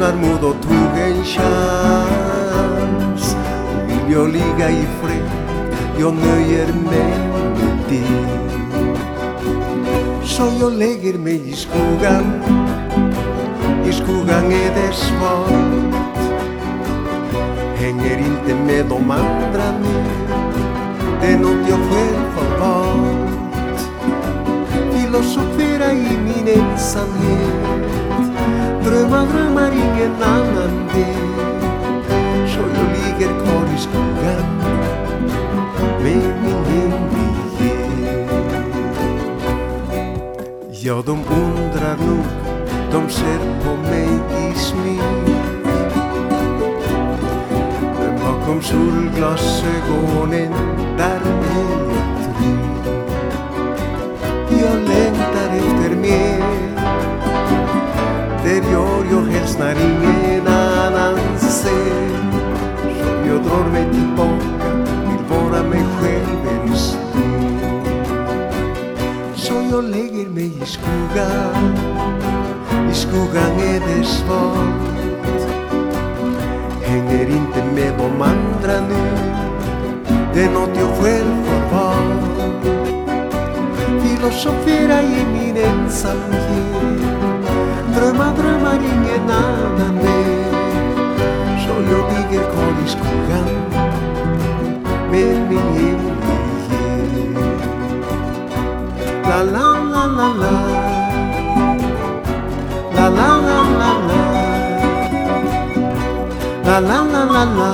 Drömmar mod och tog en chans. Vill jag ligga i fred, jag nöjer mig med det. Så jag lägger mig i skogen. I skogen är det svalt. Hänger inte med de andra nu. Det är något jag själv har valt. Filosofera i min ensamhet. Drömmar ingen annan vet. Så jag ligger kvar i skogen med min hemlighet. Ja, de undrar nog, de ser på mig i smyg. Men bakom solglasögonen, där är jag trygg. Jag längtar efter mer. Det gör jag helst när ingen annan ser. Så jag drar mig tillbaka, vill vara mig själv en stund. Så jag lägger mig i skogen. I skogen är det svalt. Hänger inte med de andra nu. Det är något jag själv har valt. Filosofera i min ensamhet. Drömmar ingen annan vet. Så jag ligger kvar i skogen med min hemlighet. La la la la la. La la la la la. La la la la la.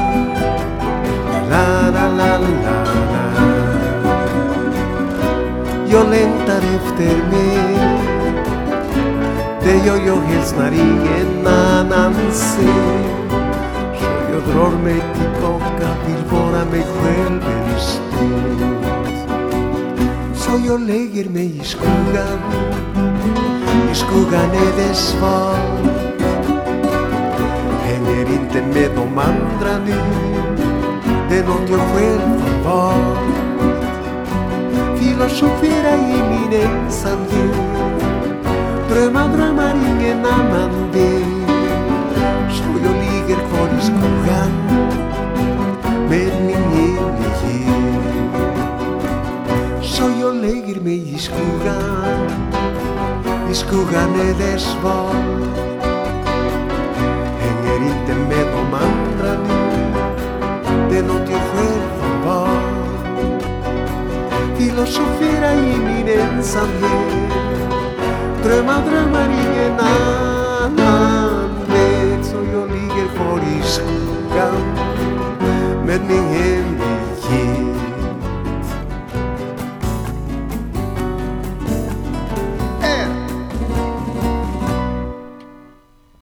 La la la la la. Jag längtar efter mer. Det gör jag helst när ingen annan ser. Så jag drar mig tillbaka, vill vara mig själv en stund. Så jag lägger mig i skogen. I skogen är det svalt. Hänger inte med de andra nu. Det är något jag själv har valt. Filosofera i min ensamhet. Drömmar ingen annan vet. Så jag ligger kvar i skogen med min hemlighet. Så jag lägger mig i skogen. I skogen är det svalt. Hänger inte med de andra nu. Det är något jag själv har valt. Filosofera i min ensamhet. Drömmar ingen annan vet. Så jag ligger kvar i skogen med min hem.